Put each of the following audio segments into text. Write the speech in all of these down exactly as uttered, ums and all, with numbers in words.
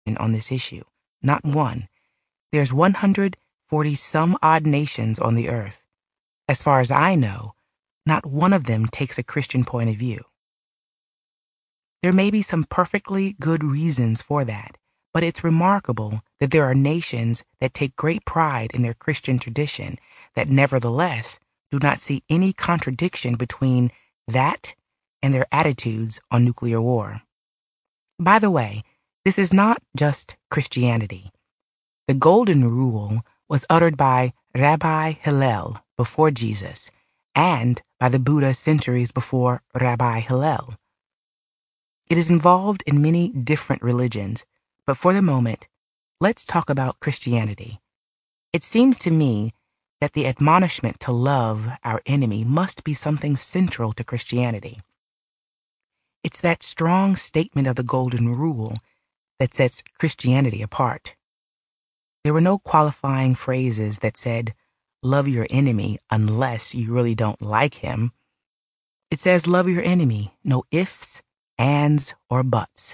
on this issue. Not one. There's one hundred forty some odd nations on the earth. As far as I know, not one of them takes a Christian point of view. There may be some perfectly good reasons for that, but it's remarkable that there are nations that take great pride in their Christian tradition that nevertheless do not see any contradiction between that and their attitudes on nuclear war. By the way, this is not just Christianity. The Golden Rule was uttered by Rabbi Hillel before Jesus and by the Buddha centuries before Rabbi Hillel. It is involved in many different religions, but for the moment, let's talk about Christianity. It seems to me that the admonishment to love our enemy must be something central to Christianity. It's that strong statement of the Golden Rule that sets Christianity apart. There were no qualifying phrases that said, love your enemy unless you really don't like him. It says, love your enemy, no ifs, ands, or buts.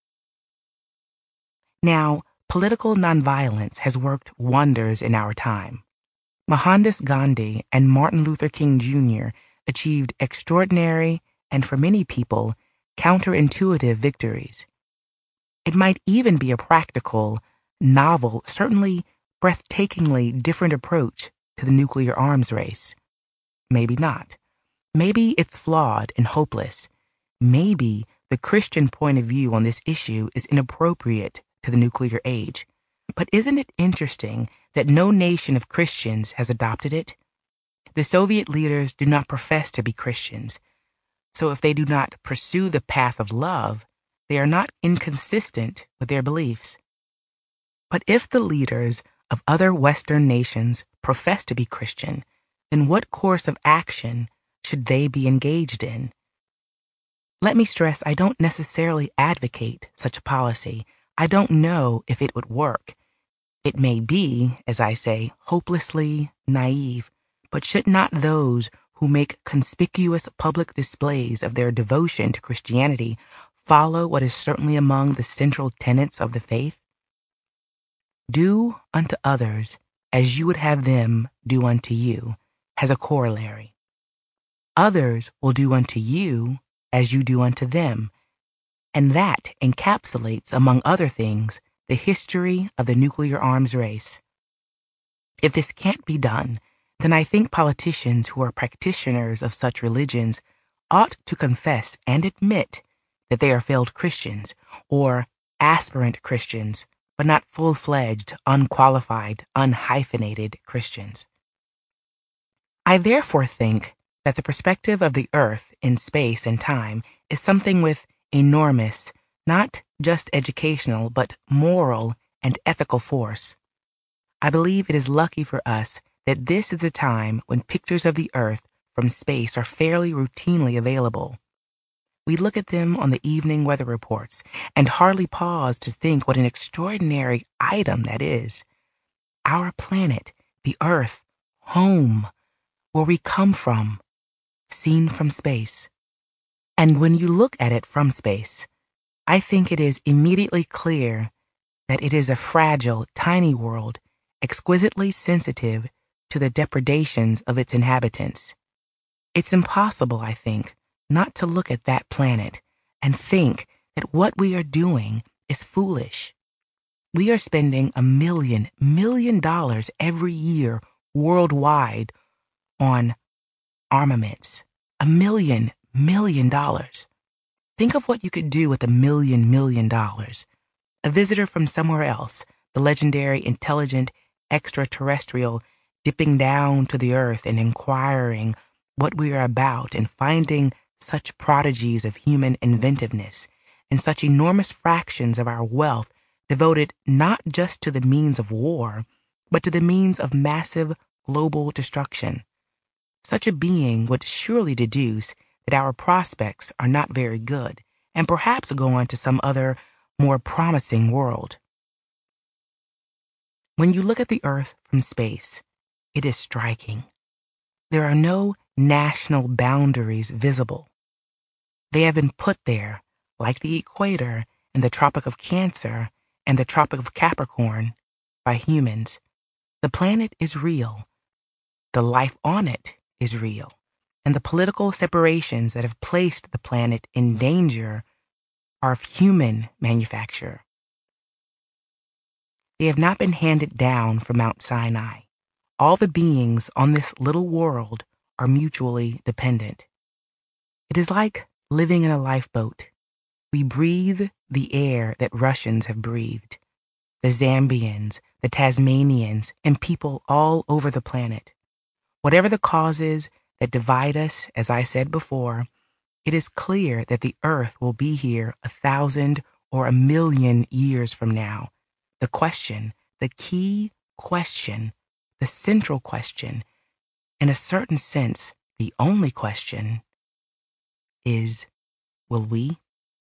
Now, political nonviolence has worked wonders in our time. Mohandas Gandhi and Martin Luther King Junior achieved extraordinary and, for many people, counterintuitive victories. It might even be a practical, novel, certainly breathtakingly different approach to the nuclear arms race. Maybe not. Maybe it's flawed and hopeless. Maybe the Christian point of view on this issue is inappropriate to the nuclear age. But isn't it interesting that no nation of Christians has adopted it? The Soviet leaders do not profess to be Christians. So if they do not pursue the path of love, they are not inconsistent with their beliefs. But if the leaders of other Western nations profess to be Christian, then what course of action should they be engaged in? Let me stress, I don't necessarily advocate such a policy. I don't know if it would work. It may be, as I say, hopelessly naive, but should not those who make conspicuous public displays of their devotion to Christianity follow what is certainly among the central tenets of the faith? Do unto others as you would have them do unto you has a corollary. Others will do unto you as you do unto them, and that encapsulates, among other things, the history of the nuclear arms race. If this can't be done, then I think politicians who are practitioners of such religions ought to confess and admit that they are failed Christians or aspirant Christians, but not full-fledged, unqualified, unhyphenated Christians. I therefore think that the perspective of the earth in space and time is something with enormous, not just educational, but moral and ethical force. I believe it is lucky for us that this is the time when pictures of the earth from space are fairly routinely available. We look at them on the evening weather reports and hardly pause to think what an extraordinary item that is. Our planet, the earth, home, where we come from, seen from space. And when you look at it from space, I think it is immediately clear that it is a fragile, tiny world, exquisitely sensitive to the depredations of its inhabitants. It's impossible, I think, not to look at that planet and think that what we are doing is foolish. We are spending a million, million dollars every year worldwide on armaments. A million, million dollars. Think of what you could do with a million, million dollars. A visitor from somewhere else, the legendary, intelligent, extraterrestrial, dipping down to the earth and inquiring what we are about and finding such prodigies of human inventiveness and such enormous fractions of our wealth devoted not just to the means of war, but to the means of massive global destruction. Such a being would surely deduce that our prospects are not very good and perhaps go on to some other, more promising world. When you look at the earth from space, it is striking. There are no national boundaries visible. They have been put there, like the equator and the Tropic of Cancer and the Tropic of Capricorn by humans, the planet is real, the life on it is real, and the political separations that have placed the planet in danger are of human manufacture. They have not been handed down from Mount Sinai. All the beings on this little world are mutually dependent. It is like living in a lifeboat. We breathe the air that Russians have breathed, the Zambians, the Tasmanians, and people all over the planet. Whatever the causes that divide us, as I said before, it is clear that the earth will be here a thousand or a million years from now. The question, the key question, the central question, in a certain sense, the only question, is, will we?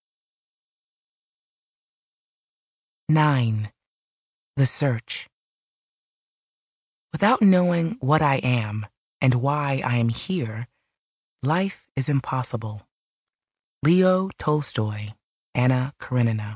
Nine. The search. Without knowing what I am and why I am here, life is impossible. Leo Tolstoy, Anna Karenina.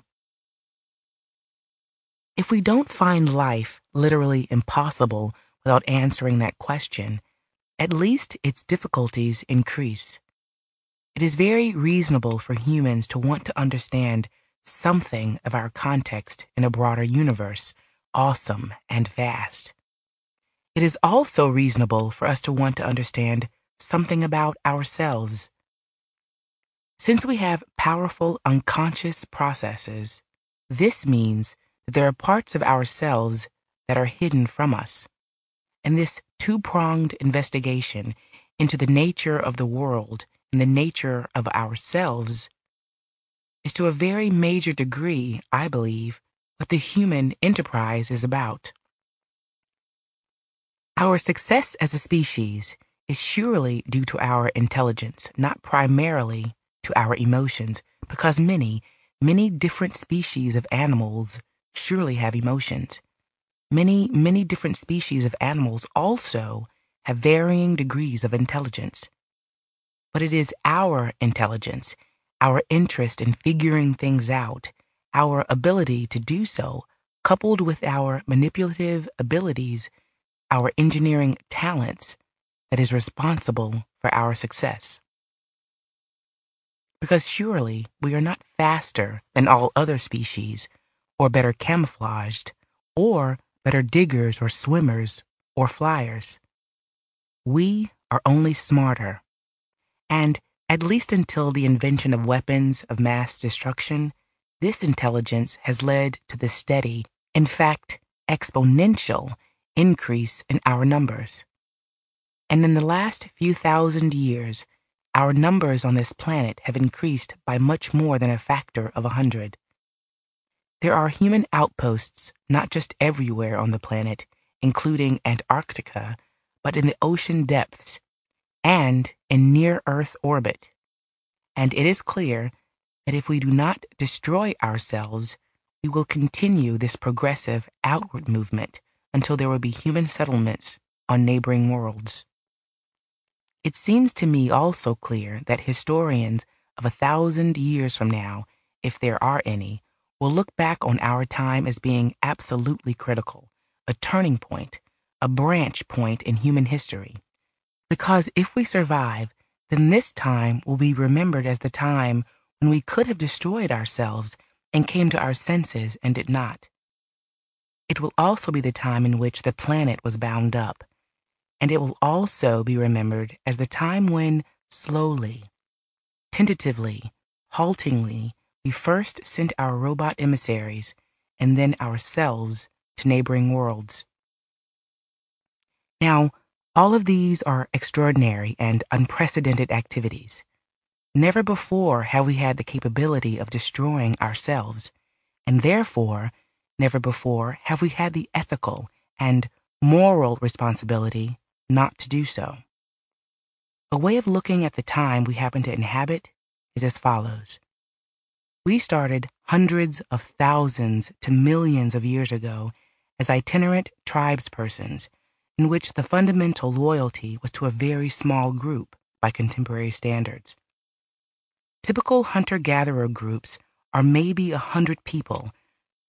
If we don't find life literally impossible without answering that question, at least its difficulties increase. It is very reasonable for humans to want to understand something of our context in a broader universe, awesome and vast. It is also reasonable for us to want to understand something about ourselves. Since we have powerful unconscious processes, this means that there are parts of ourselves that are hidden from us. And this two-pronged investigation into the nature of the world and the nature of ourselves is to a very major degree, I believe, what the human enterprise is about. Our success as a species is surely due to our intelligence, not primarily to our emotions, because many, many different species of animals surely have emotions. Many, many different species of animals also have varying degrees of intelligence. But it is our intelligence, our interest in figuring things out, our ability to do so, coupled with our manipulative abilities, our engineering talents, that is responsible for our success. Because surely we are not faster than all other species, or better camouflaged, or better diggers or swimmers or flyers. We are only smarter. And at least until the invention of weapons of mass destruction, this intelligence has led to the steady, in fact, exponential increase in our numbers. And in the last few thousand years, our numbers on this planet have increased by much more than a factor of a hundred. There are human outposts not just everywhere on the planet, including Antarctica, but in the ocean depths and in near-Earth orbit. And it is clear that if we do not destroy ourselves, we will continue this progressive outward movement until there will be human settlements on neighboring worlds. It seems to me also clear that historians of a thousand years from now, if there are any, will look back on our time as being absolutely critical, a turning point, a branch point in human history. Because if we survive, then this time will be remembered as the time when we could have destroyed ourselves and came to our senses and did not. It will also be the time in which the planet was bound up, and it will also be remembered as the time when, slowly, tentatively, haltingly, we first sent our robot emissaries, and then ourselves, to neighboring worlds. Now, all of these are extraordinary and unprecedented activities. Never before have we had the capability of destroying ourselves, and therefore, never before have we had the ethical and moral responsibility not to do so. A way of looking at the time we happen to inhabit is as follows. We started hundreds of thousands to millions of years ago as itinerant tribespersons, in which the fundamental loyalty was to a very small group by contemporary standards. Typical hunter-gatherer groups are maybe a hundred people,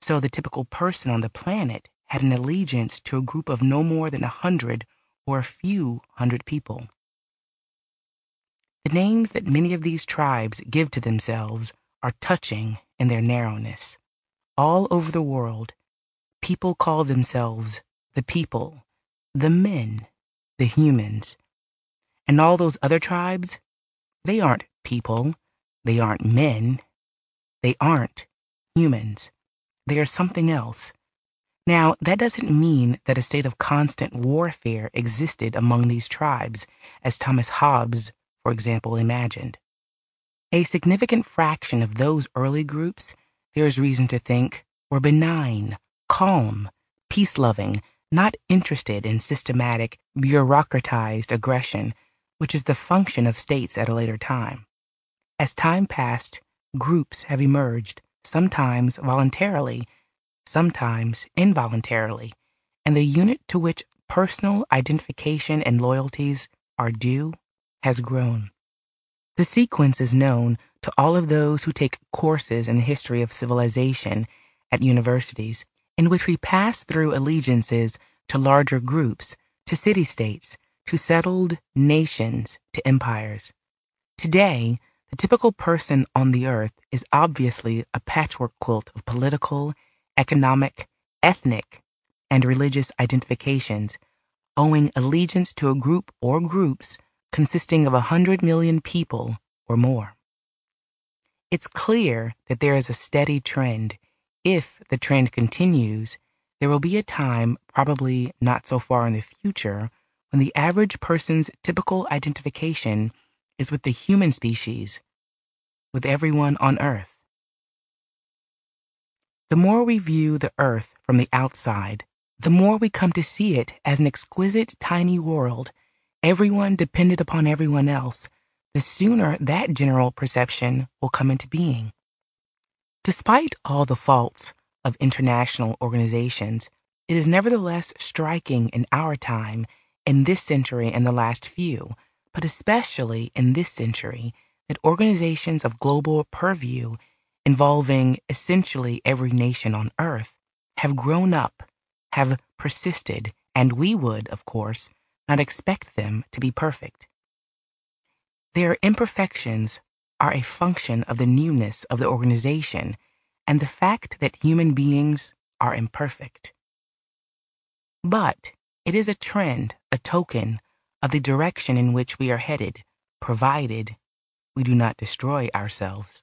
So the typical person on the planet had an allegiance to a group of no more than a hundred or a few hundred people. The names that many of these tribes give to themselves are touching in their narrowness. All over the world, people call themselves the people, the men, the humans. And all those other tribes, they aren't people, they aren't men, they aren't humans. They are something else. Now, that doesn't mean that a state of constant warfare existed among these tribes, as Thomas Hobbes, for example, imagined. A significant fraction of those early groups, there is reason to think, were benign, calm, peace-loving, not interested in systematic, bureaucratized aggression, which is the function of states at a later time. As time passed, groups have emerged, sometimes voluntarily, sometimes involuntarily, and the unit to which personal identification and loyalties are due has grown. The sequence is known to all of those who take courses in the history of civilization at universities, in which we pass through allegiances to larger groups, to city-states, to settled nations, to empires. Today, the typical person on the earth is obviously a patchwork quilt of political, economic, ethnic, and religious identifications, owing allegiance to a group or groups consisting of a hundred million people or more. It's clear that there is a steady trend. If the trend continues, there will be a time, probably not so far in the future, when the average person's typical identification is with the human species, with everyone on Earth. The more we view the Earth from the outside, the more we come to see it as an exquisite tiny world, everyone dependent upon everyone else, the sooner that general perception will come into being. Despite all the faults of international organizations, it is nevertheless striking in our time, in this century and the last few, but especially in this century, that organizations of global purview involving essentially every nation on Earth have grown up, have persisted, and we would, of course, not expect them to be perfect. Their imperfections are a function of the newness of the organization and the fact that human beings are imperfect. But it is a trend, a token of the direction in which we are headed, provided we do not destroy ourselves.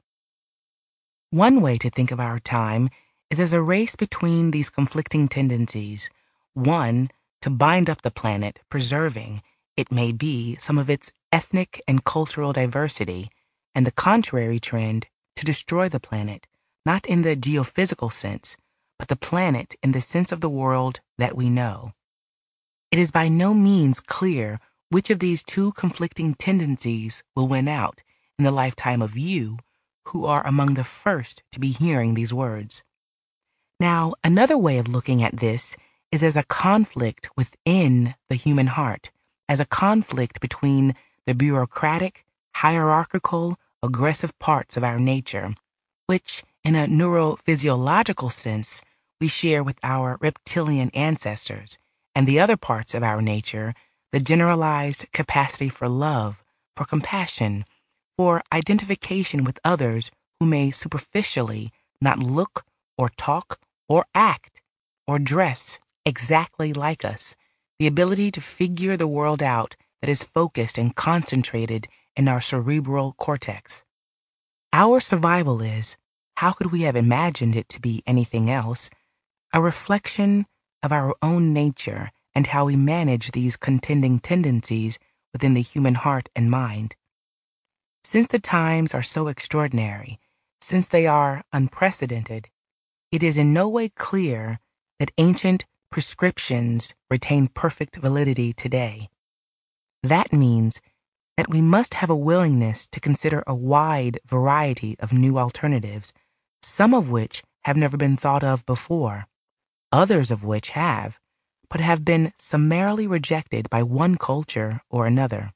One way to think of our time is as a race between these conflicting tendencies. One, to bind up the planet, preserving, it may be, some of its ethnic and cultural diversity, and the contrary trend, to destroy the planet, not in the geophysical sense, but the planet in the sense of the world that we know. It is by no means clear which of these two conflicting tendencies will win out in the lifetime of you, who are among the first to be hearing these words. Now, another way of looking at this is as a conflict within the human heart, as a conflict between the bureaucratic, hierarchical, aggressive parts of our nature, which, in a neurophysiological sense, we share with our reptilian ancestors, and the other parts of our nature, the generalized capacity for love, for compassion, for identification with others who may superficially not look or talk or act or dress exactly like us, the ability to figure the world out that is focused and concentrated in our cerebral cortex. Our survival is, how could we have imagined it to be anything else, a reflection of our own nature and how we manage these contending tendencies within the human heart and mind. Since the times are so extraordinary, since they are unprecedented, it is in no way clear that ancient prescriptions retain perfect validity today. That means that we must have a willingness to consider a wide variety of new alternatives, some of which have never been thought of before, others of which have, but have been summarily rejected by one culture or another.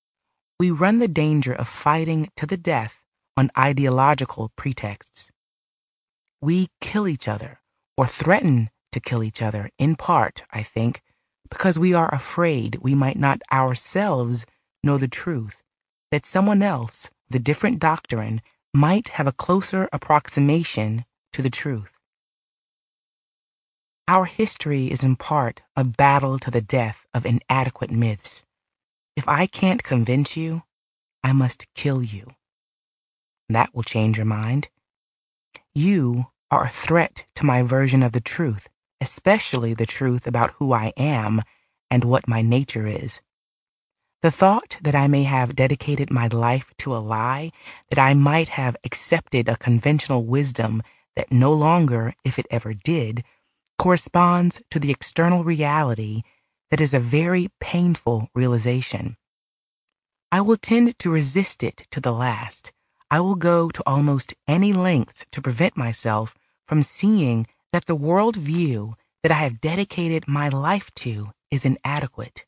We run the danger of fighting to the death on ideological pretexts. We kill each other or threaten to kill each other, in part, I think, because we are afraid we might not ourselves know the truth, that someone else, with a different doctrine, might have a closer approximation to the truth. Our history is in part a battle to the death of inadequate myths. If I can't convince you, I must kill you. That will change your mind. You are a threat to my version of the truth, especially the truth about who I am and what my nature is. The thought that I may have dedicated my life to a lie, that I might have accepted a conventional wisdom that no longer, if it ever did, corresponds to the external reality, that is a very painful realization. I will tend to resist it to the last. I will go to almost any lengths to prevent myself from seeing that the world view that I have dedicated my life to is inadequate.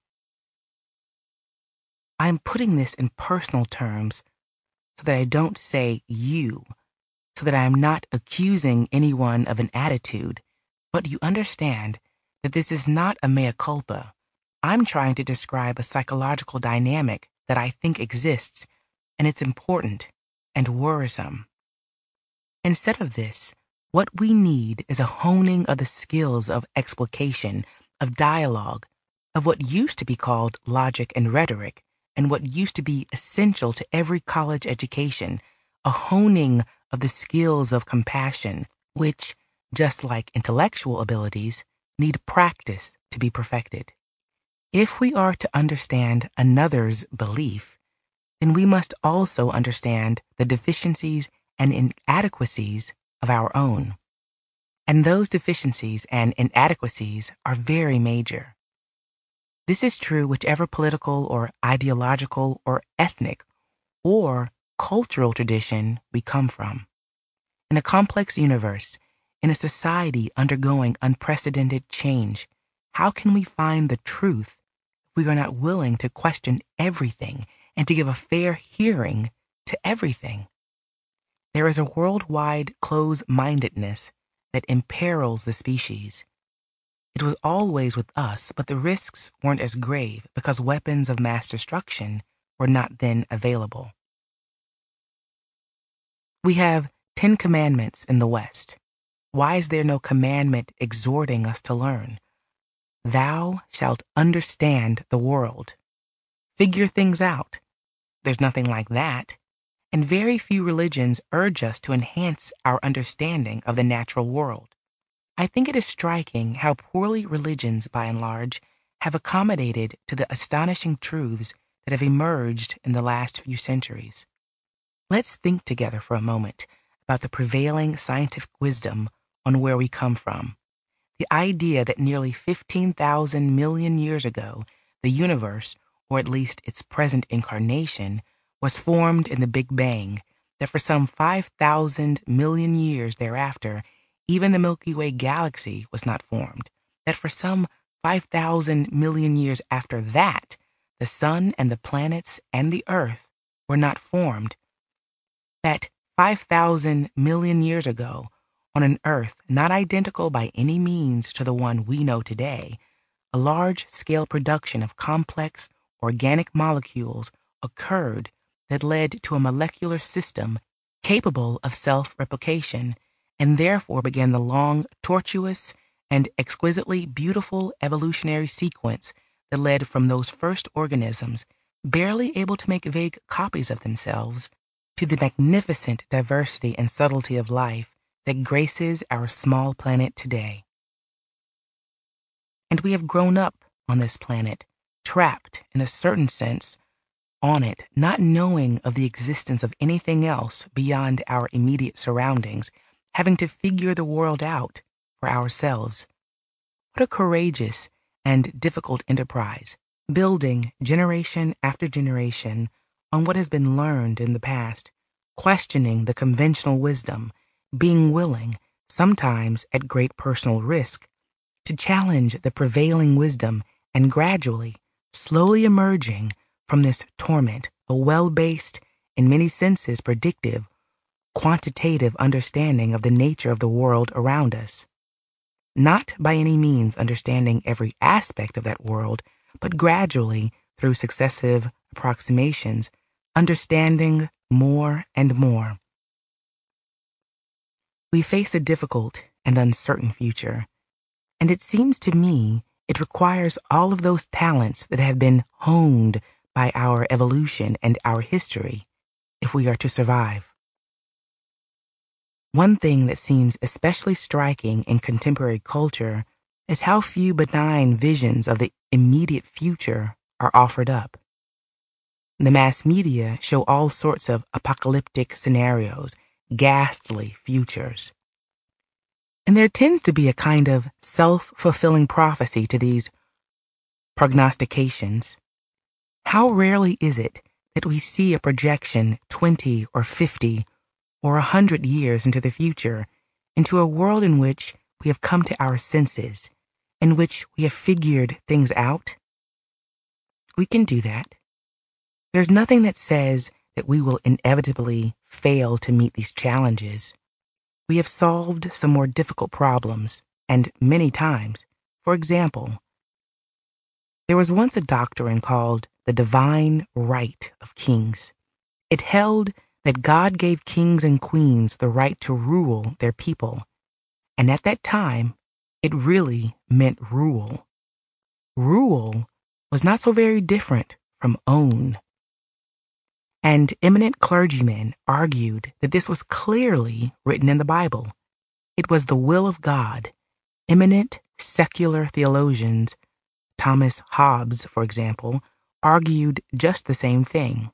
I am putting this in personal terms so that I don't say you, so that I am not accusing anyone of an attitude, but you understand that this is not a mea culpa. I'm trying to describe a psychological dynamic that I think exists, and it's important and worrisome. Instead of this, what we need is a honing of the skills of explication, of dialogue, of what used to be called logic and rhetoric, and what used to be essential to every college education, a honing of the skills of compassion, which, just like intellectual abilities, need practice to be perfected. If we are to understand another's belief, then we must also understand the deficiencies and inadequacies of our own. And those deficiencies and inadequacies are very major. This is true whichever political or ideological or ethnic or cultural tradition we come from. In a complex universe, in a society undergoing unprecedented change, how can we find the truth if we are not willing to question everything and to give a fair hearing to everything? There is a worldwide close-mindedness that imperils the species. It was always with us, but the risks weren't as grave because weapons of mass destruction were not then available. We have Ten Commandments in the West. Why is there no commandment exhorting us to learn? Thou shalt understand the world. Figure things out. There's nothing like that. And very few religions urge us to enhance our understanding of the natural world. I think it is striking how poorly religions, by and large, have accommodated to the astonishing truths that have emerged in the last few centuries. Let's think together for a moment about the prevailing scientific wisdom on where we come from. The idea that nearly fifteen thousand million years ago, the universe, or at least its present incarnation, was formed in the Big Bang, that for some five thousand million years thereafter, even the Milky Way galaxy was not formed, that for some five thousand million years after that, the sun and the planets and the earth were not formed, that five thousand million years ago, on an earth not identical by any means to the one we know today, a large-scale production of complex organic molecules occurred that led to a molecular system capable of self-replication, and therefore began the long, tortuous, and exquisitely beautiful evolutionary sequence that led from those first organisms, barely able to make vague copies of themselves, to the magnificent diversity and subtlety of life that graces our small planet today. And we have grown up on this planet, trapped, in a certain sense, on it, not knowing of the existence of anything else beyond our immediate surroundings, having to figure the world out for ourselves. What a courageous and difficult enterprise, building generation after generation on what has been learned in the past, questioning the conventional wisdom, being willing, sometimes at great personal risk, to challenge the prevailing wisdom, and gradually, slowly emerging from this torment, a well-based, in many senses predictive, quantitative understanding of the nature of the world around us. not by any means understanding every aspect of that world, but gradually, through successive approximations, understanding more and more. We face a difficult and uncertain future, and it seems to me it requires all of those talents that have been honed by our evolution and our history if we are to survive. One thing that seems especially striking in contemporary culture is how few benign visions of the immediate future are offered up. The mass media show all sorts of apocalyptic scenarios, ghastly futures. And there tends to be a kind of self-fulfilling prophecy to these prognostications. How rarely is it that we see a projection twenty or fifty or a hundred years into the future, into a world in which we have come to our senses, in which we have figured things out? We can do that. There's nothing that says that we will inevitably fail to meet these challenges. We have solved some more difficult problems, and many times. For example, there was once a doctrine called the divine right of kings. It held that God gave kings and queens the right to rule their people, and at that time, it really meant rule. Rule was not so very different from own. And eminent clergymen argued that this was clearly written in the Bible. It was the will of God. Eminent secular theologians, Thomas Hobbes, for example, argued just the same thing.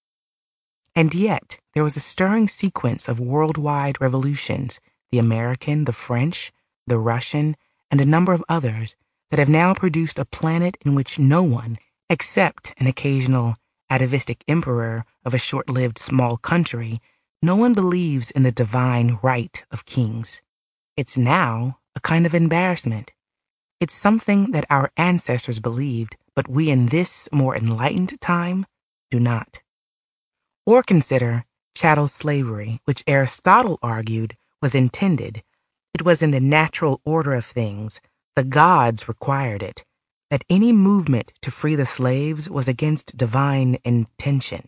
And yet, there was a stirring sequence of worldwide revolutions, the American, the French, the Russian, and a number of others, that have now produced a planet in which no one, except an occasional atavistic emperor of a short-lived small country, no one believes in the divine right of kings. It's now a kind of embarrassment. It's something that our ancestors believed, but we in this more enlightened time do not. Or consider chattel slavery, which Aristotle argued was intended. It was in the natural order of things. The gods required it. That any movement to free the slaves was against divine intention.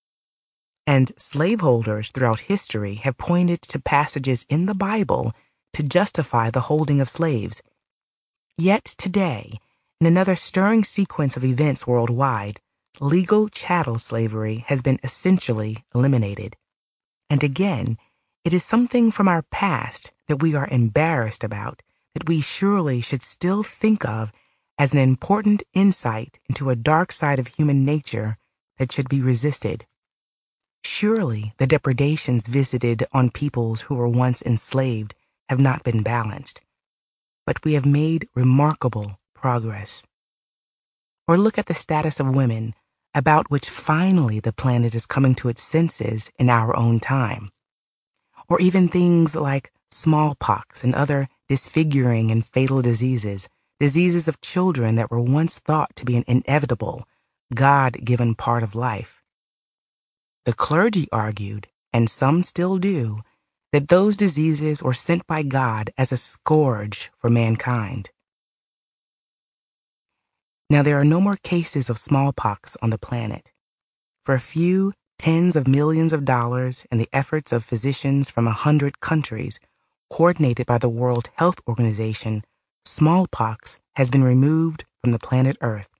And slaveholders throughout history have pointed to passages in the Bible to justify the holding of slaves. Yet today, in another stirring sequence of events worldwide, legal chattel slavery has been essentially eliminated. And again, it is something from our past that we are embarrassed about, that we surely should still think of as an important insight into a dark side of human nature that should be resisted. Surely the depredations visited on peoples who were once enslaved have not been balanced, but we have made remarkable progress. Or look at the status of women, about which finally the planet is coming to its senses in our own time. Or even things like smallpox and other disfiguring and fatal diseases, diseases of children that were once thought to be an inevitable, God-given part of life. The clergy argued, and some still do, that those diseases were sent by God as a scourge for mankind. Now there are no more cases of smallpox on the planet. For a few tens of millions of dollars and the efforts of physicians from a hundred countries, coordinated by the World Health Organization, smallpox has been removed from the planet Earth.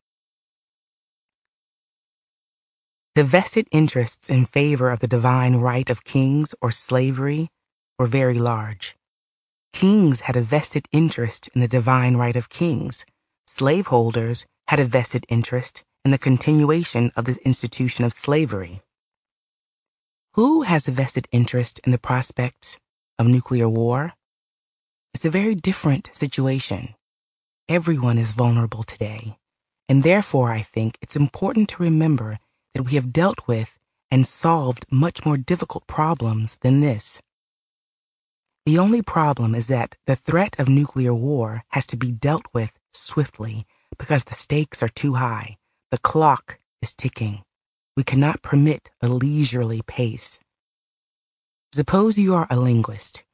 The vested interests in favor of the divine right of kings or slavery were very large. Kings had a vested interest in the divine right of kings. Slaveholders had a vested interest in the continuation of the institution of slavery. Who has a vested interest in the prospects of nuclear war? It's a very different situation. Everyone is vulnerable today, and therefore I think it's important to remember that we have dealt with and solved much more difficult problems than this. The only problem is that the threat of nuclear war has to be dealt with swiftly because the stakes are too high. The clock is ticking. We cannot permit a leisurely pace. Suppose you are a linguist.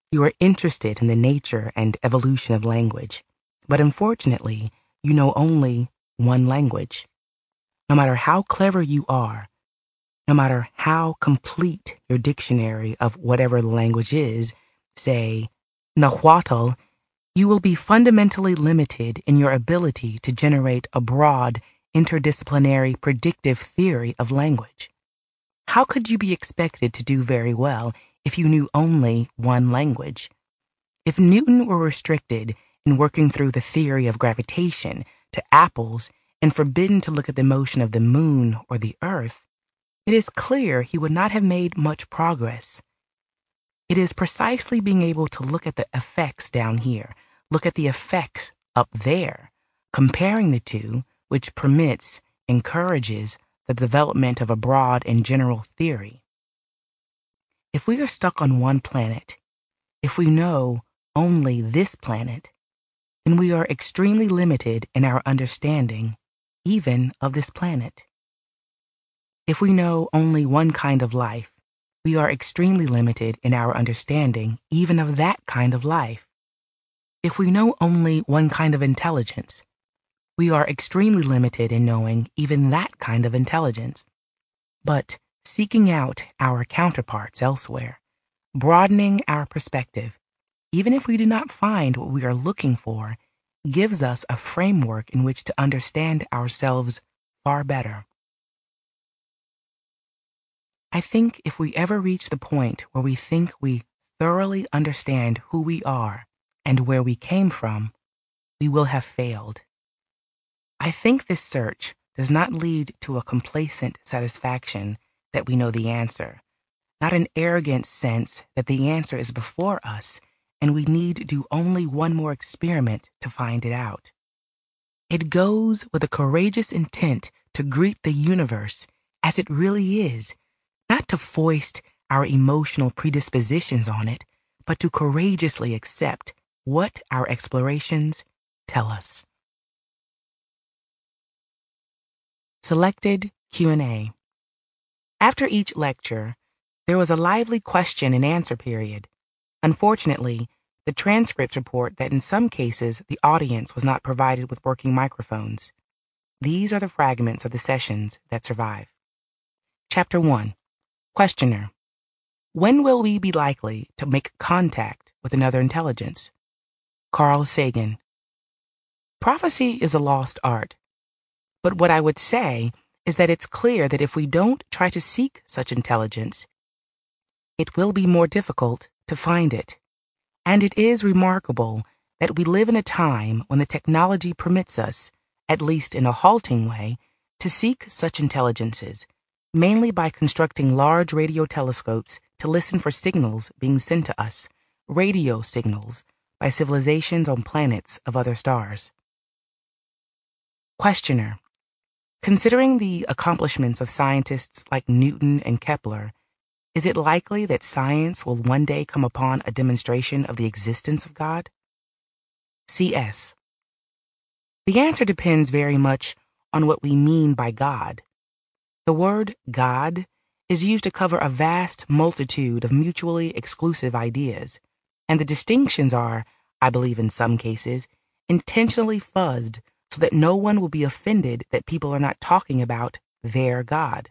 You are interested in the nature and evolution of language, but unfortunately, you know only one language. No matter how clever you are, no matter how complete your dictionary of whatever the language is, say, Nahuatl, you will be fundamentally limited in your ability to generate a broad, interdisciplinary predictive theory of language. How could you be expected to do very well if you knew only one language? If Newton were restricted in working through the theory of gravitation to apples and forbidden to look at the motion of the moon or the earth, it is clear he would not have made much progress. It is precisely being able to look at the effects down here, look at the effects up there, comparing the two, which permits, encourages the development of a broad and general theory. If we are stuck on one planet, if we know only this planet, then we are extremely limited in our understanding, even of this planet. If we know only one kind of life, we are extremely limited in our understanding, even of that kind of life. If we know only one kind of intelligence, we are extremely limited in knowing even that kind of intelligence. But seeking out our counterparts elsewhere, broadening our perspective, even if we do not find what we are looking for, gives us a framework in which to understand ourselves far better. I think if we ever reach the point where we think we thoroughly understand who we are and where we came from, we will have failed. I think this search does not lead to a complacent satisfaction that we know the answer, not an arrogant sense that the answer is before us and we need do only one more experiment to find it out. It goes with a courageous intent to greet the universe as it really is, not to foist our emotional predispositions on it, but to courageously accept what our explorations tell us. Selected Q and A. After each lecture, there was a lively question and answer period. Unfortunately, the transcripts report that in some cases the audience was not provided with working microphones. These are the fragments of the sessions that survive. Chapter one. Questioner. When will we be likely to make contact with another intelligence? Carl Sagan. Prophecy is a lost art. But what I would say is that it's clear that if we don't try to seek such intelligence, it will be more difficult to find it. And it is remarkable that we live in a time when the technology permits us, at least in a halting way, to seek such intelligences, mainly by constructing large radio telescopes to listen for signals being sent to us, radio signals, by civilizations on planets of other stars. Questioner. Considering the accomplishments of scientists like Newton and Kepler, is it likely that science will one day come upon a demonstration of the existence of God? C S. The answer depends very much on what we mean by God. The word God is used to cover a vast multitude of mutually exclusive ideas, and the distinctions are, I believe in some cases, intentionally fuzzed so that no one will be offended that people are not talking about their God.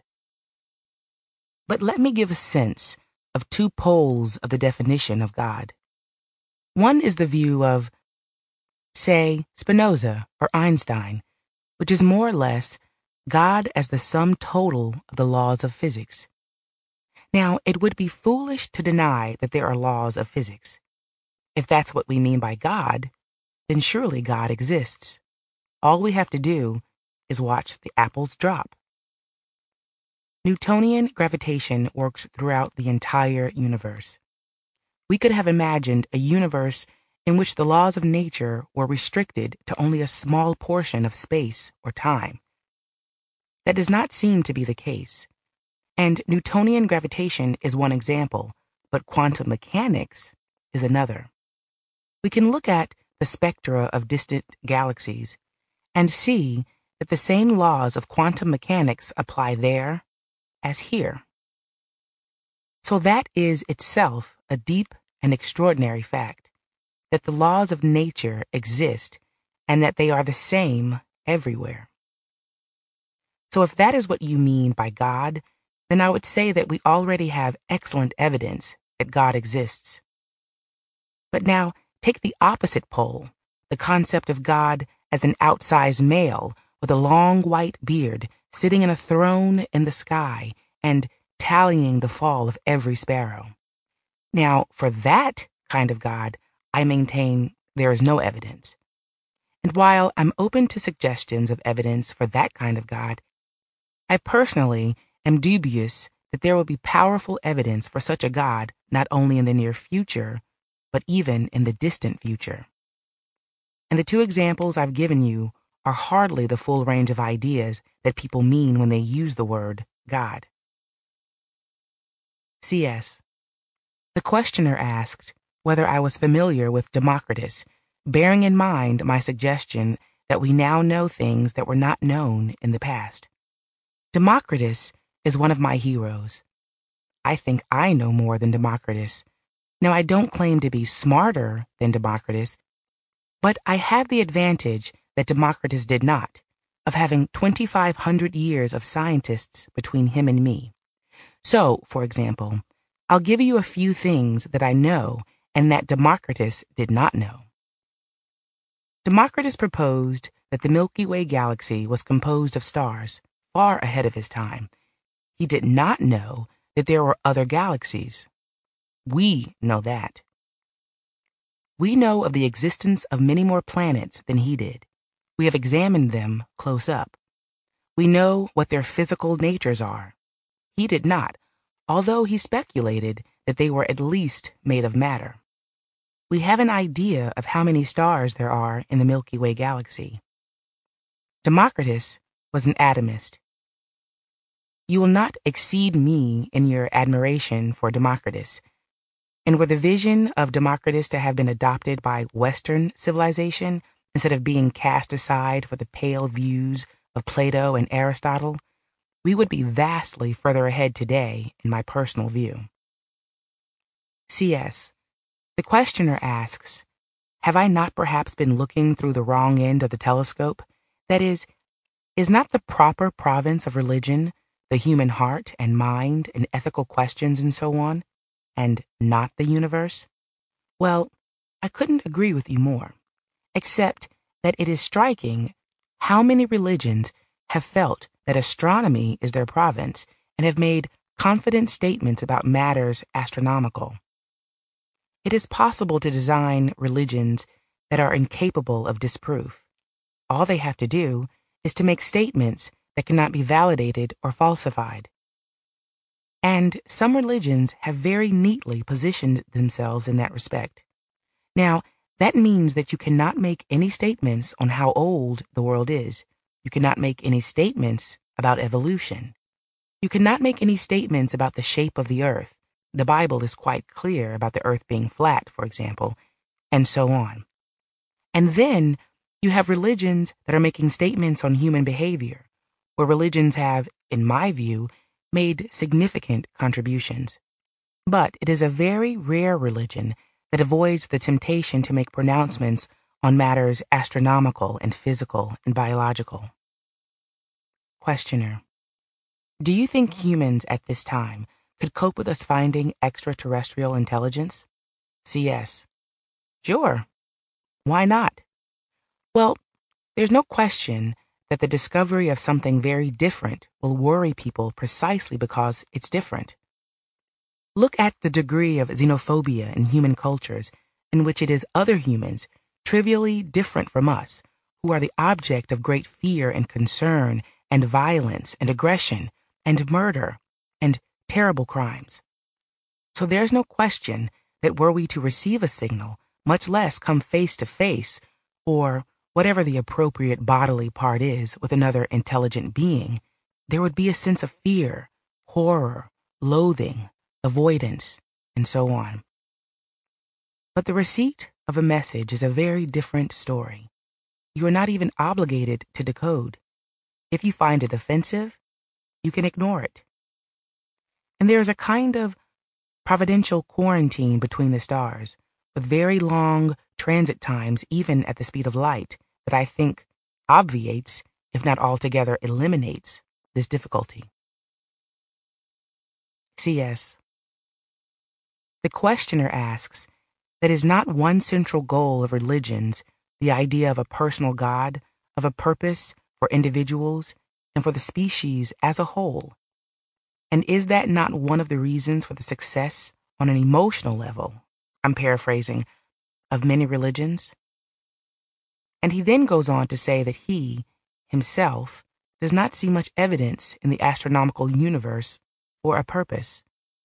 But let me give a sense of two poles of the definition of God. One is the view of, say, Spinoza or Einstein, which is more or less God as the sum total of the laws of physics. Now, it would be foolish to deny that there are laws of physics. If that's what we mean by God, then surely God exists. All we have to do is watch the apples drop. Newtonian gravitation works throughout the entire universe. We could have imagined a universe in which the laws of nature were restricted to only a small portion of space or time. That does not seem to be the case, and Newtonian gravitation is one example, but quantum mechanics is another. We can look at the spectra of distant galaxies and see that the same laws of quantum mechanics apply there as here. So that is itself a deep an extraordinary fact, that the laws of nature exist and that they are the same everywhere. So if that is what you mean by God, then I would say that we already have excellent evidence that God exists. But now take the opposite pole, the concept of God as an outsized male with a long white beard sitting in a throne in the sky and tallying the fall of every sparrow. Now, for that kind of God, I maintain there is no evidence. And while I'm open to suggestions of evidence for that kind of God, I personally am dubious that there will be powerful evidence for such a God not only in the near future, but even in the distant future. And the two examples I've given you are hardly the full range of ideas that people mean when they use the word God. C S. The questioner asked whether I was familiar with Democritus, bearing in mind my suggestion that we now know things that were not known in the past. Democritus is one of my heroes. I think I know more than Democritus. Now, I don't claim to be smarter than Democritus, but I have the advantage that Democritus did not, of having twenty-five hundred years of scientists between him and me. So, for example, I'll give you a few things that I know and that Democritus did not know. Democritus proposed that the Milky Way galaxy was composed of stars, far ahead of his time. He did not know that there were other galaxies. We know that. We know of the existence of many more planets than he did. We have examined them close up. We know what their physical natures are. He did not, although he speculated that they were at least made of matter. We have an idea of how many stars there are in the Milky Way galaxy. Democritus was an atomist. You will not exceed me in your admiration for Democritus, and were the vision of Democritus to have been adopted by Western civilization instead of being cast aside for the pale views of Plato and Aristotle, we would be vastly further ahead today, in my personal view. C S. The questioner asks, have I not perhaps been looking through the wrong end of the telescope? That is, is not the proper province of religion the human heart and mind and ethical questions and so on, and not the universe? Well, I couldn't agree with you more, except that it is striking how many religions have felt that astronomy is their province and have made confident statements about matters astronomical. It is possible to design religions that are incapable of disproof. All they have to do is to make statements that cannot be validated or falsified. And some religions have very neatly positioned themselves in that respect. Now, that means that you cannot make any statements on how old the world is. You cannot make any statements about evolution. You cannot make any statements about the shape of the earth. The Bible is quite clear about the earth being flat, for example, and so on. And then you have religions that are making statements on human behavior, where religions have, in my view, made significant contributions. But it is a very rare religion that avoids the temptation to make pronouncements on matters astronomical and physical and biological. Questioner. Do you think humans at this time could cope with us finding extraterrestrial intelligence? C S. Sure. Why not? Well, there's no question that the discovery of something very different will worry people precisely because it's different. Look at the degree of xenophobia in human cultures in which it is other humans, trivially different from us, who are the object of great fear and concern and violence and aggression and murder and terrible crimes. So there's no question that were we to receive a signal, much less come face to face, or whatever the appropriate bodily part is, with another intelligent being, there would be a sense of fear, horror, loathing, avoidance, and so on. But the receipt of a message is a very different story. You are not even obligated to decode. If you find it offensive, you can ignore it. And there is a kind of providential quarantine between the stars, with very long transit times even at the speed of light, that I think obviates, if not altogether eliminates, this difficulty. C S. The questioner asks that is not one central goal of religions the idea of a personal God, of a purpose for individuals and for the species as a whole? And is that not one of the reasons for the success on an emotional level, I'm paraphrasing, of many religions? And he then goes on to say that he, himself, does not see much evidence in the astronomical universe for a purpose.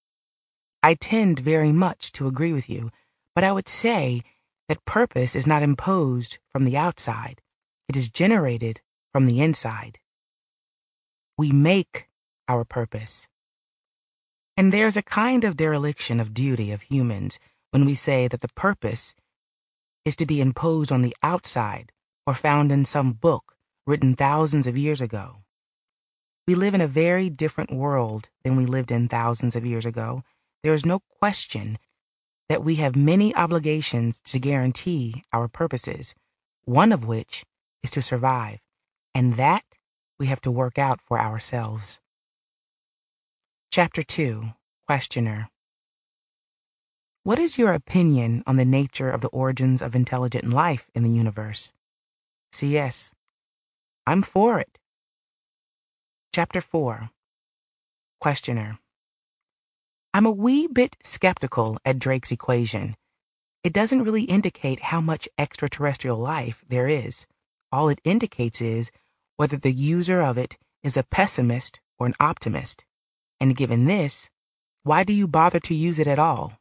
I tend very much to agree with you, but I would say that purpose is not imposed from the outside. It is generated from the inside. We make our purpose. And there's a kind of dereliction of duty of humans when we say that the purpose is to be imposed on the outside or found in some book written thousands of years ago. We live in a very different world than we lived in thousands of years ago. There is no question that we have many obligations to guarantee our purposes, one of which is to survive, and that we have to work out for ourselves. Chapter two. Questioner. What is your opinion on the nature of the origins of intelligent life in the universe? C S. I'm for it. Chapter four. Questioner. I'm a wee bit skeptical at Drake's equation. It doesn't really indicate how much extraterrestrial life there is. All it indicates is whether the user of it is a pessimist or an optimist. And given this, why do you bother to use it at all?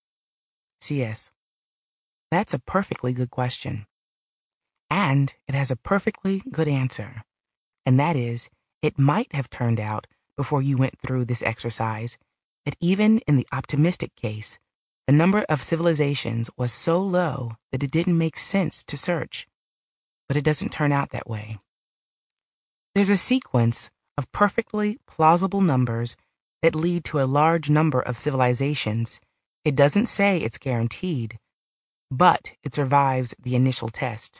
C S. That's a perfectly good question. And it has a perfectly good answer. And that is, it might have turned out, before you went through this exercise, that even in the optimistic case, the number of civilizations was so low that it didn't make sense to search. But it doesn't turn out that way. There's a sequence of perfectly plausible numbers that lead to a large number of civilizations. It doesn't say it's guaranteed, but it survives the initial test.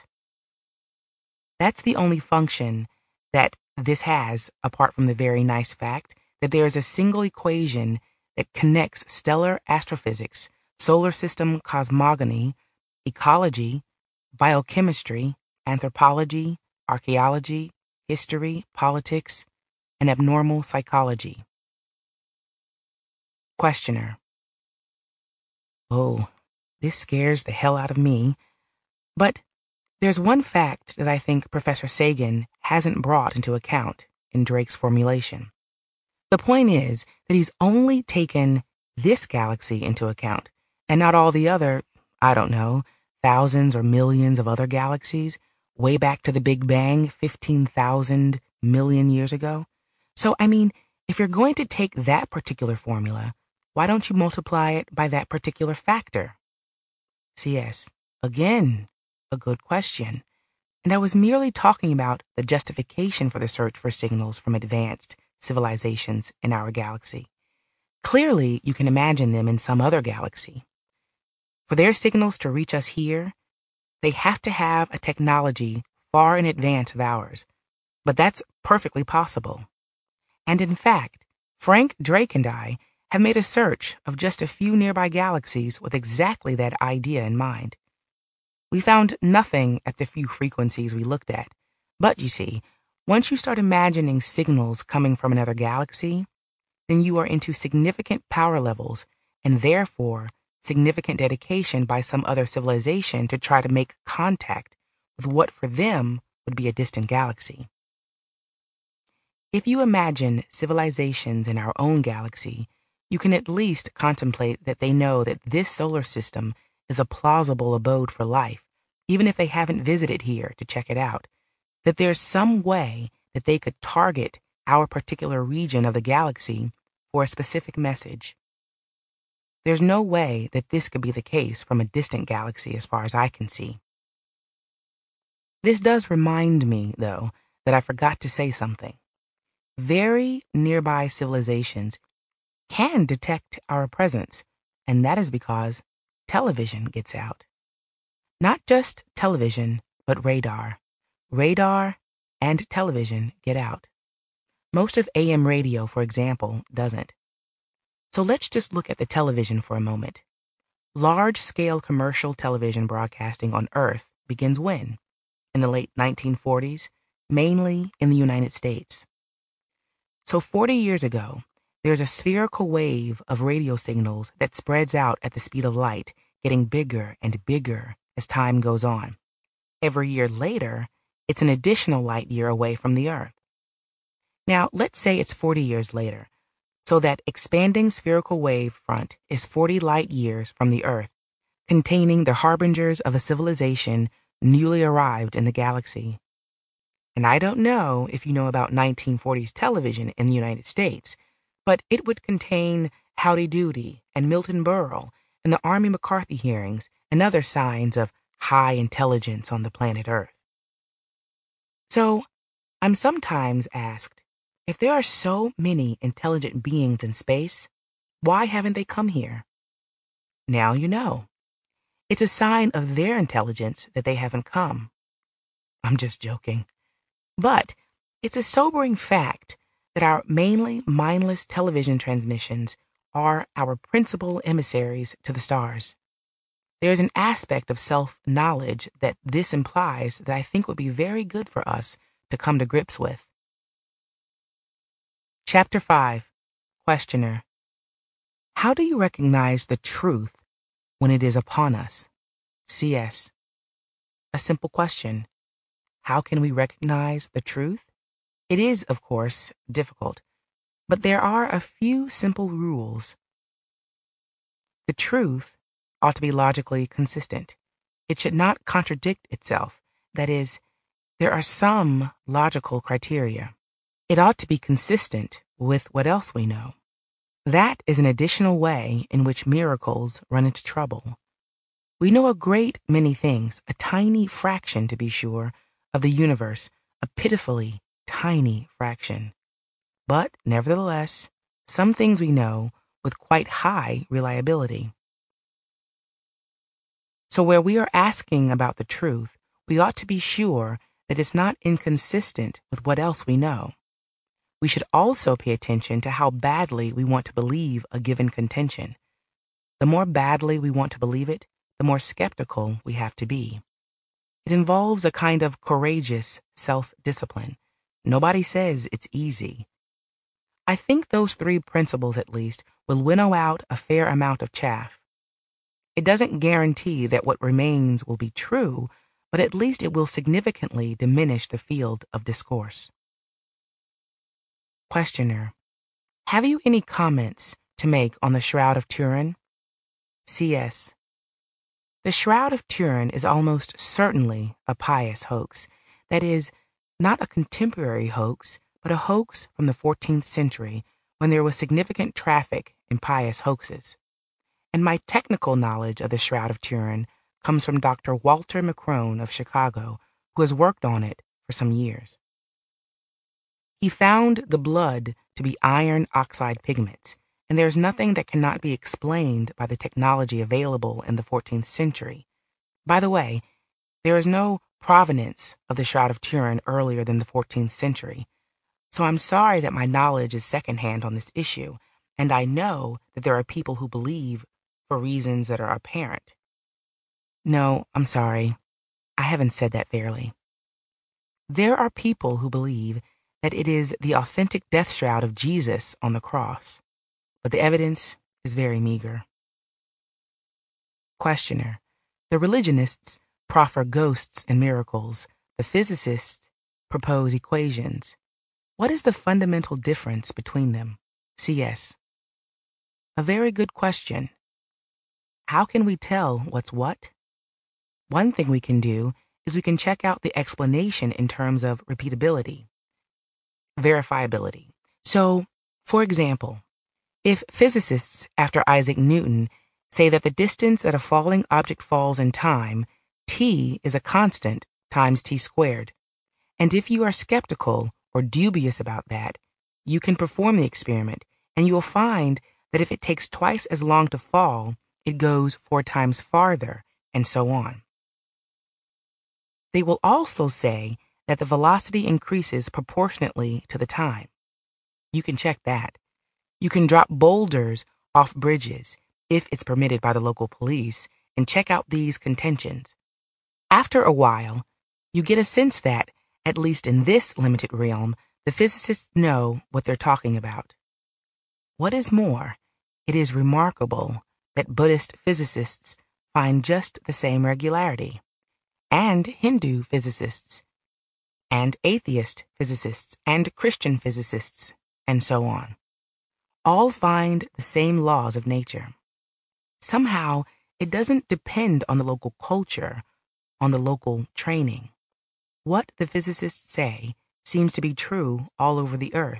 That's the only function that this has, apart from the very nice fact that there is a single equation that connects stellar astrophysics, solar system cosmogony, ecology, biochemistry, anthropology, archaeology, history, politics, and abnormal psychology. Questioner. Oh, this scares the hell out of me. But there's one fact that I think Professor Sagan hasn't brought into account in Drake's formulation. The point is that he's only taken this galaxy into account, and not all the other, I don't know, thousands or millions of other galaxies, way back to the Big Bang fifteen thousand million years ago. So, I mean, if you're going to take that particular formula, why don't you multiply it by that particular factor? C S. Again, a good question. And I was merely talking about the justification for the search for signals from advanced civilizations in our galaxy. Clearly, you can imagine them in some other galaxy. For their signals to reach us here, they have to have a technology far in advance of ours. But that's perfectly possible. And in fact, Frank Drake and I have made a search of just a few nearby galaxies with exactly that idea in mind. We found nothing at the few frequencies we looked at. But you see, once you start imagining signals coming from another galaxy, then you are into significant power levels and therefore significant dedication by some other civilization to try to make contact with what for them would be a distant galaxy. If you imagine civilizations in our own galaxy, you can at least contemplate that they know that this solar system is a plausible abode for life, even if they haven't visited here to check it out, that there's some way that they could target our particular region of the galaxy for a specific message. There's no way that this could be the case from a distant galaxy as far as I can see. This does remind me, though, that I forgot to say something. Very nearby civilizations can detect our presence and that is because television gets out. Not just television, but radar. Radar and television get out. Most of A M radio, for example, doesn't. So let's just look at the television for a moment. Large-scale commercial television broadcasting on Earth begins when? In the late nineteen forties, mainly in the United States. So forty years ago, there's a spherical wave of radio signals that spreads out at the speed of light, getting bigger and bigger as time goes on. Every year later, it's an additional light year away from the Earth. Now, let's say it's forty years later, so that expanding spherical wave front is forty light years from the Earth, containing the harbingers of a civilization newly arrived in the galaxy. And I don't know if you know about nineteen forties television in the United States, but it would contain Howdy Doody and Milton Berle and the Army McCarthy hearings and other signs of high intelligence on the planet Earth. So, I'm sometimes asked, if there are so many intelligent beings in space, why haven't they come here? Now you know. It's a sign of their intelligence that they haven't come. I'm just joking. But it's a sobering fact that our mainly mindless television transmissions are our principal emissaries to the stars. There is an aspect of self-knowledge that this implies that I think would be very good for us to come to grips with. Chapter five. Questioner. How do you recognize the truth when it is upon us? C S. A simple question. How can we recognize the truth? It is, of course, difficult, but there are a few simple rules. The truth ought to be logically consistent. It should not contradict itself. That is, there are some logical criteria. It ought to be consistent with what else we know. That is an additional way in which miracles run into trouble. We know a great many things, a tiny fraction to be sure, of the universe, a pitifully tiny fraction. But, nevertheless, some things we know with quite high reliability. So where we are asking about the truth, we ought to be sure that it's not inconsistent with what else we know. We should also pay attention to how badly we want to believe a given contention. The more badly we want to believe it, the more skeptical we have to be. It involves a kind of courageous self-discipline. Nobody says it's easy. I think those three principles, at least, will winnow out a fair amount of chaff. It doesn't guarantee that what remains will be true, but at least it will significantly diminish the field of discourse. Questioner. Have you any comments to make on the Shroud of Turin? C S. The Shroud of Turin is almost certainly a pious hoax. That is, not a contemporary hoax, but a hoax from the fourteenth century when there was significant traffic in pious hoaxes. And my technical knowledge of the Shroud of Turin comes from Doctor Walter McCrone of Chicago, who has worked on it for some years. He found the blood to be iron oxide pigments, and there is nothing that cannot be explained by the technology available in the fourteenth century. By the way, there is no provenance of the Shroud of Turin earlier than the fourteenth century, so I'm sorry that my knowledge is secondhand on this issue, and I know that there are people who believe for reasons that are apparent. No, I'm sorry. I haven't said that fairly. There are people who believe that it is the authentic death shroud of Jesus on the cross, but the evidence is very meager. Questioner. The religionists proffer ghosts and miracles. The physicists propose equations. What is the fundamental difference between them? C S. A very good question. How can we tell what's what? One thing we can do is we can check out the explanation in terms of repeatability, verifiability. So, for example, if physicists after Isaac Newton say that the distance that a falling object falls in time, t is a constant times t squared, and if you are skeptical or dubious about that, you can perform the experiment and you will find that if it takes twice as long to fall, it goes four times farther, and so on. They will also say that the velocity increases proportionately to the time. You can check that. You can drop boulders off bridges, if it's permitted by the local police, and check out these contentions. After a while, you get a sense that, at least in this limited realm, the physicists know what they're talking about. What is more, it is remarkable that Buddhist physicists find just the same regularity, and Hindu physicists, and atheist physicists, and Christian physicists, and so on. All find the same laws of nature. Somehow, it doesn't depend on the local culture, on the local training. What the physicists say seems to be true all over the earth.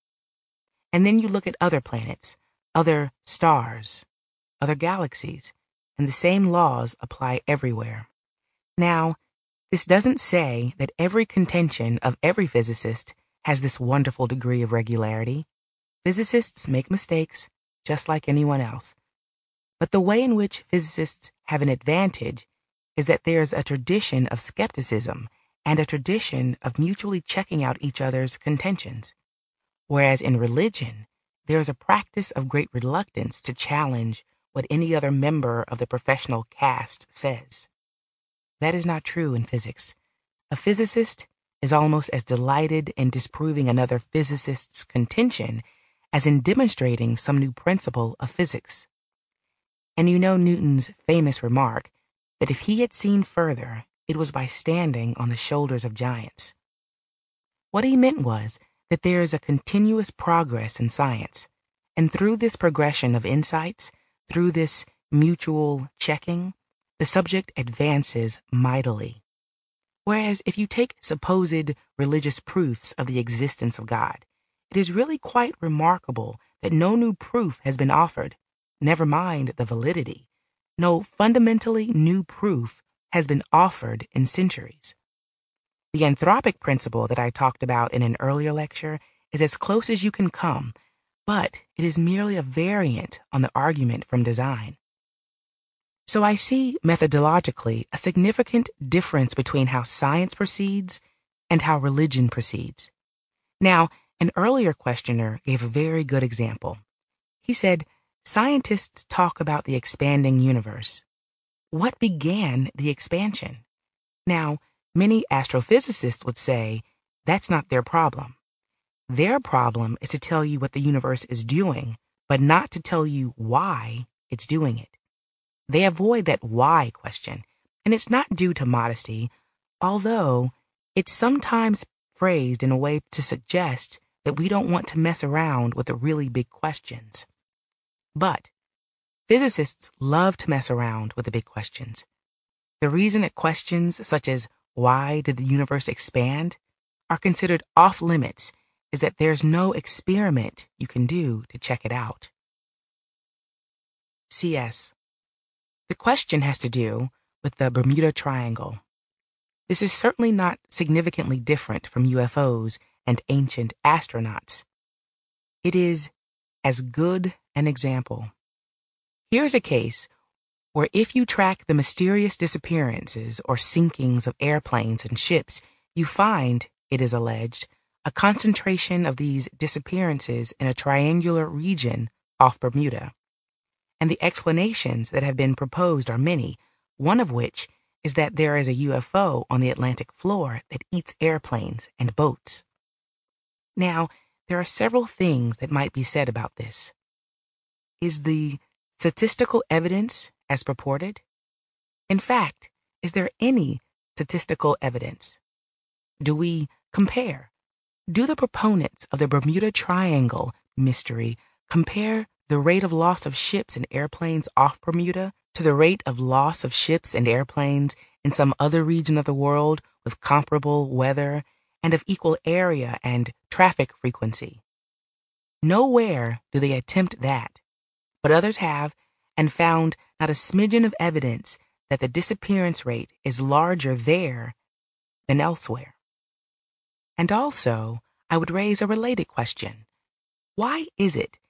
And then you look at other planets, other stars, other galaxies, and the same laws apply everywhere. Now, this doesn't say that every contention of every physicist has this wonderful degree of regularity. Physicists make mistakes, just like anyone else. But the way in which physicists have an advantage is that there's a tradition of skepticism and a tradition of mutually checking out each other's contentions. Whereas in religion, there is a practice of great reluctance to challenge what any other member of the professional caste says. That is not true in physics. A physicist is almost as delighted in disproving another physicist's contention as in demonstrating some new principle of physics. And you know Newton's famous remark that if he had seen further, it was by standing on the shoulders of giants. What he meant was that there is a continuous progress in science, and through this progression of insights, through this mutual checking, the subject advances mightily. Whereas if you take supposed religious proofs of the existence of God, it is really quite remarkable that no new proof has been offered, never mind the validity. No fundamentally new proof has been offered in centuries. The anthropic principle that I talked about in an earlier lecture is as close as you can come, but it is merely a variant on the argument from design. So I see methodologically a significant difference between how science proceeds and how religion proceeds. Now, an earlier questioner gave a very good example. He said, scientists talk about the expanding universe. What began the expansion? Now, many astrophysicists would say that's not their problem. Their problem is to tell you what the universe is doing, but not to tell you why it's doing it. They avoid that why question, and it's not due to modesty, although it's sometimes phrased in a way to suggest that we don't want to mess around with the really big questions. But physicists love to mess around with the big questions. The reason that questions such as why did the universe expand are considered off limits is that there's no experiment you can do to check it out. C S. The question has to do with the Bermuda Triangle. This is certainly not significantly different from U F Os and ancient astronauts. It is as good an example. Here's a case where if you track the mysterious disappearances or sinkings of airplanes and ships, you find, it is alleged, a concentration of these disappearances in a triangular region off Bermuda. And the explanations that have been proposed are many, one of which is that there is a U F O on the Atlantic floor that eats airplanes and boats. Now, there are several things that might be said about this. Is the statistical evidence as purported? In fact, is there any statistical evidence? Do we compare? Do the proponents of the Bermuda Triangle mystery compare the rate of loss of ships and airplanes off Bermuda to the rate of loss of ships and airplanes in some other region of the world with comparable weather and of equal area and traffic frequency? Nowhere do they attempt that, but others have and found not a smidgen of evidence that the disappearance rate is larger there than elsewhere. And also, I would raise a related question. Why is it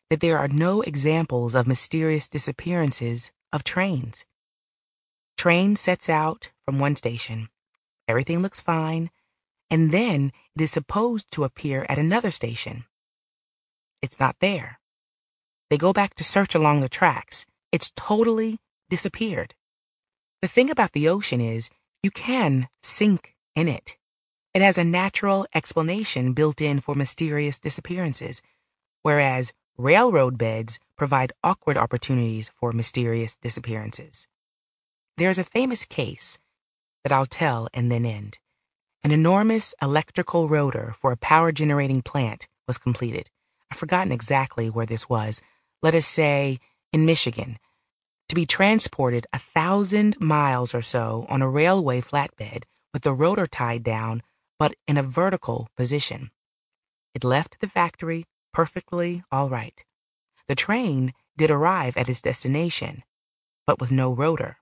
that there are no examples of mysterious disappearances of trains. Train sets out from one station. Everything looks fine, and then it is supposed to appear at another station. It's not there. They go back to search along the tracks. It's totally disappeared. The thing about the ocean is you can sink in it. It has a natural explanation built in for mysterious disappearances, whereas railroad beds provide awkward opportunities for mysterious disappearances. There is a famous case that I'll tell and then end. An enormous electrical rotor for a power-generating plant was completed. I've forgotten exactly where this was. Let us say in Michigan, to be transported a thousand miles or so on a railway flatbed with the rotor tied down but in a vertical position. It left the factory perfectly all right. The train did arrive at its destination, but with no rotor.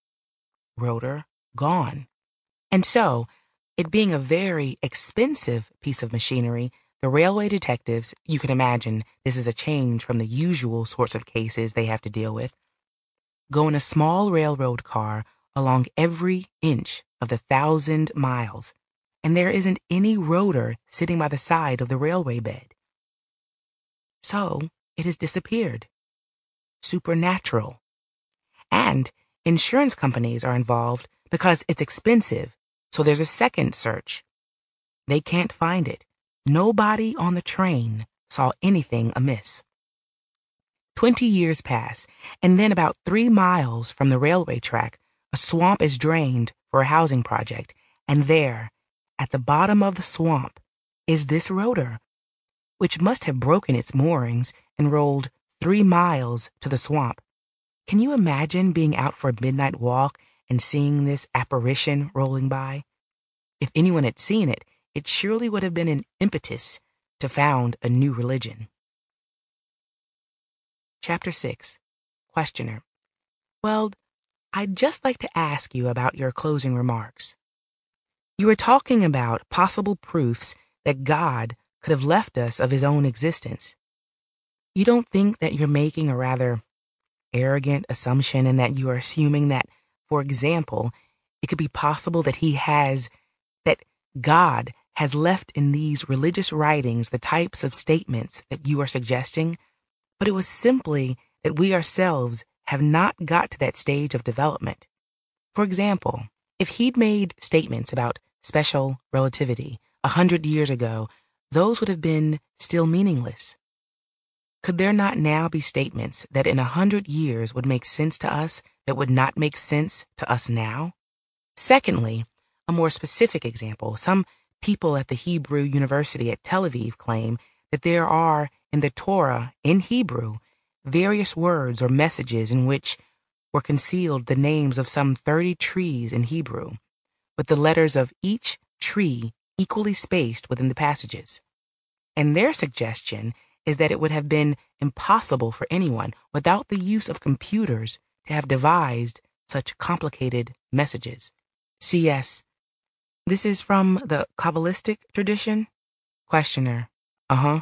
Rotor gone. And so, it being a very expensive piece of machinery, the railway detectives, you can imagine this is a change from the usual sorts of cases they have to deal with, go in a small railroad car along every inch of the thousand miles, and there isn't any rotor sitting by the side of the railway bed. So, it has disappeared. Supernatural. And insurance companies are involved because it's expensive, so there's a second search. They can't find it. Nobody on the train saw anything amiss. Twenty years pass, and then about three miles from the railway track, a swamp is drained for a housing project, and there, at the bottom of the swamp, is this rotor, which must have broken its moorings and rolled three miles to the swamp. Can you imagine being out for a midnight walk and seeing this apparition rolling by? If anyone had seen it, it surely would have been an impetus to found a new religion. Chapter six. Questioner. Well, I'd just like to ask you about your closing remarks. You were talking about possible proofs that God could have left us of his own existence. You don't think that you're making a rather arrogant assumption and that you are assuming that, for example, it could be possible that he has, that God has left in these religious writings the types of statements that you are suggesting, but it was simply that we ourselves have not got to that stage of development. For example, if he'd made statements about special relativity a hundred years ago, those would have been still meaningless. Could there not now be statements that in a hundred years would make sense to us that would not make sense to us now? Secondly, a more specific example, some people at the Hebrew University at Tel Aviv claim that there are in the Torah, in Hebrew, various words or messages in which were concealed the names of some thirty trees in Hebrew, with the letters of each tree equally spaced within the passages. And their suggestion is that it would have been impossible for anyone, without the use of computers, to have devised such complicated messages. C S. This is from the Kabbalistic tradition? Questioner. Uh-huh.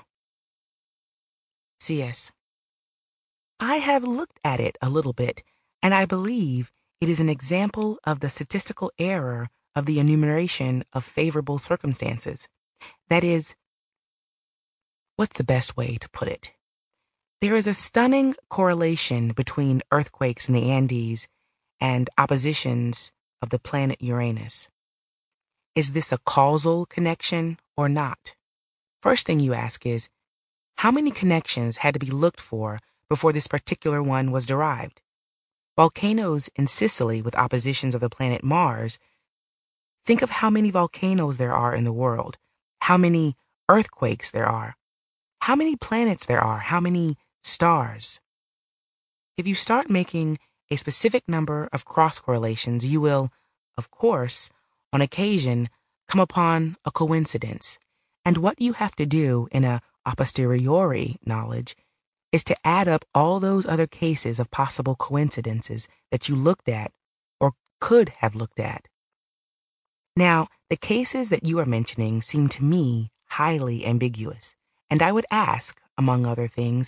C S. I have looked at it a little bit, and I believe it is an example of the statistical error of the enumeration of favorable circumstances. That is, what's the best way to put it? There is a stunning correlation between earthquakes in the Andes and oppositions of the planet Uranus. Is this a causal connection or not? First thing you ask is, how many connections had to be looked for before this particular one was derived? Volcanoes in Sicily with oppositions of the planet Mars. Think of how many volcanoes there are in the world, how many earthquakes there are, how many planets there are, how many stars. If you start making a specific number of cross correlations, you will, of course, on occasion, come upon a coincidence. And what you have to do in a a posteriori knowledge is to add up all those other cases of possible coincidences that you looked at or could have looked at. Now, the cases that you are mentioning seem to me highly ambiguous, and I would ask, among other things,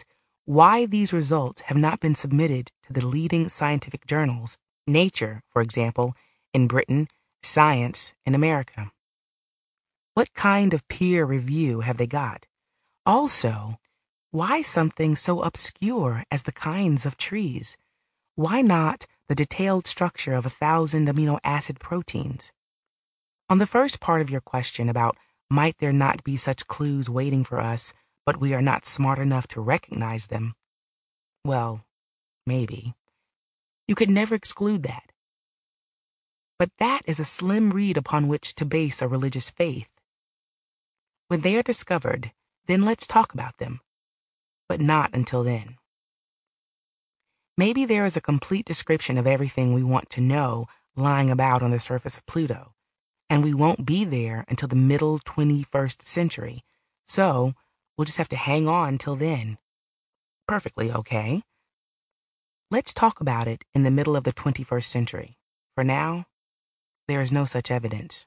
why these results have not been submitted to the leading scientific journals, Nature, for example, in Britain, Science in America. What kind of peer review have they got? Also, why something so obscure as the kinds of trees? Why not the detailed structure of a thousand amino acid proteins? On the first part of your question about might there not be such clues waiting for us, but we are not smart enough to recognize them, well, maybe. You could never exclude that. But that is a slim reed upon which to base a religious faith. When they are discovered, then let's talk about them. But not until then. Maybe there is a complete description of everything we want to know lying about on the surface of Pluto, and we won't be there until the middle twenty-first century, so we'll just have to hang on till then. Perfectly okay. Let's talk about it in the middle of the twenty-first century. For now, there is no such evidence.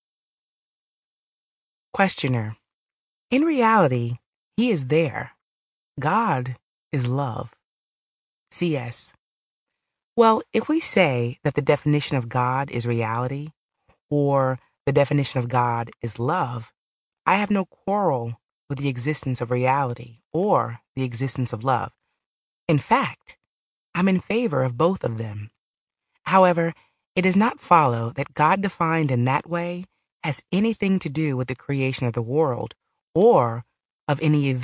Questioner: in reality, he is there. God is love. C S: well, if we say that the definition of God is reality, or the definition of God is love, I have no quarrel with the existence of reality or the existence of love. In fact, I'm in favor of both of them. However, it does not follow that God defined in that way has anything to do with the creation of the world or of any event